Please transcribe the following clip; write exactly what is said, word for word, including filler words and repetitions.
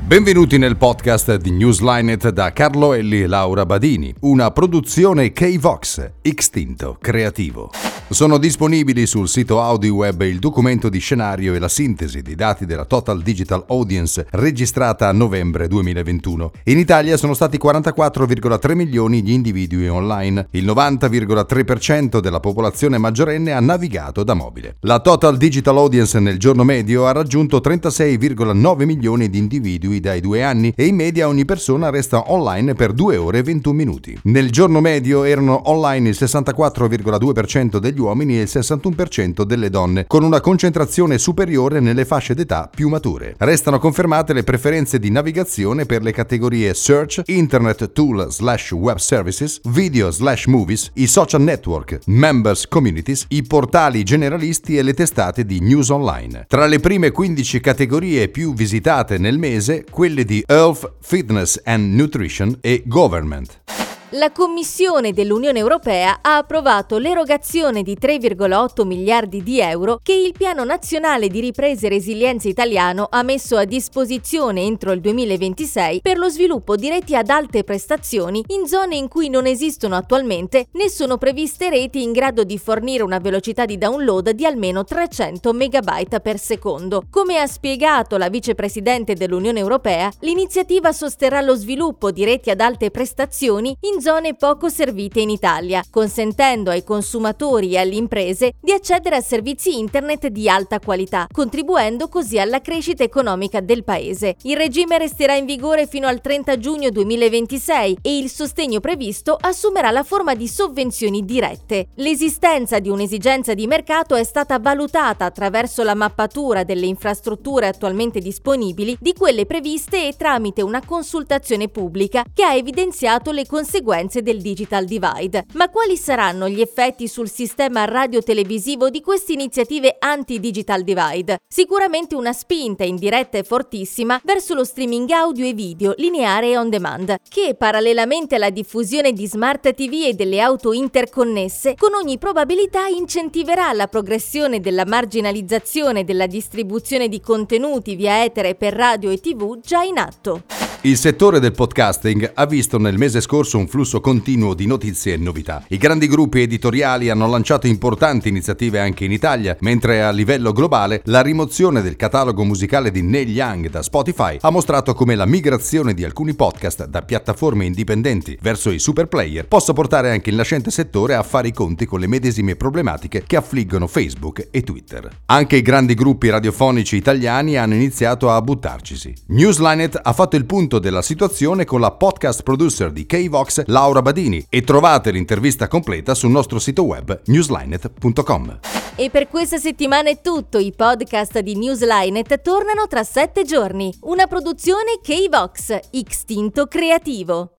Benvenuti nel podcast di Newslinet da Carlo Elli e Laura Badini, una produzione K-Vox, Extinto Creativo. Sono disponibili sul sito audio web il documento di scenario e la sintesi dei dati della Total Digital Audience registrata a novembre duemilaventuno. In Italia sono stati quarantaquattro virgola tre milioni gli individui online, il novanta virgola tre per cento della popolazione maggiorenne ha navigato da mobile. La Total Digital Audience nel giorno medio ha raggiunto trentasei virgola nove milioni di individui dai due anni e in media ogni persona resta online per due ore e ventuno minuti. Nel giorno medio erano online il sessantaquattro virgola due per cento degli uomini e il sessantuno per cento delle donne, con una concentrazione superiore nelle fasce d'età più mature. Restano confermate le preferenze di navigazione per le categorie Search, Internet Tool slash Web Services, Video slash Movies, i social network, Members Communities, i portali generalisti e le testate di news online. Tra le prime quindici categorie più visitate nel mese, quelle di Health, Fitness and Nutrition e Government. La Commissione dell'Unione Europea ha approvato l'erogazione di tre virgola otto miliardi di euro che il Piano Nazionale di Ripresa e Resilienza italiano ha messo a disposizione entro il duemilaventisei per lo sviluppo di reti ad alte prestazioni in zone in cui non esistono attualmente né sono previste reti in grado di fornire una velocità di download di almeno trecento megabyte per secondo. Come ha spiegato la vicepresidente dell'Unione Europea, l'iniziativa sosterrà lo sviluppo di reti ad alte prestazioni in zone poco servite in Italia, consentendo ai consumatori e alle imprese di accedere a servizi internet di alta qualità, contribuendo così alla crescita economica del paese. Il regime resterà in vigore fino al trenta giugno duemilaventisei e il sostegno previsto assumerà la forma di sovvenzioni dirette. L'esistenza di un'esigenza di mercato è stata valutata attraverso la mappatura delle infrastrutture attualmente disponibili, di quelle previste e tramite una consultazione pubblica che ha evidenziato le conseguenze del digital divide. Ma quali saranno gli effetti sul sistema radio-televisivo di queste iniziative anti-digital divide? Sicuramente una spinta indiretta e fortissima verso lo streaming audio e video lineare e on demand, che parallelamente alla diffusione di smart tivù e delle auto interconnesse, con ogni probabilità incentiverà la progressione della marginalizzazione della distribuzione di contenuti via etere per radio e tivù già in atto. Il settore del podcasting ha visto nel mese scorso un flusso continuo di notizie e novità. I grandi gruppi editoriali hanno lanciato importanti iniziative anche in Italia, mentre a livello globale la rimozione del catalogo musicale di Neil Young da Spotify ha mostrato come la migrazione di alcuni podcast da piattaforme indipendenti verso i super player possa portare anche il nascente settore a fare i conti con le medesime problematiche che affliggono Facebook e Twitter. Anche i grandi gruppi radiofonici italiani hanno iniziato a buttarcisi. Newslinet ha fatto il punto della situazione con la podcast producer di K-Vox Laura Badini e trovate l'intervista completa sul nostro sito web newslinet punto com. E per questa settimana è tutto. I podcast di Newslinet tornano tra sette giorni. Una produzione K-Vox, Extinto Creativo.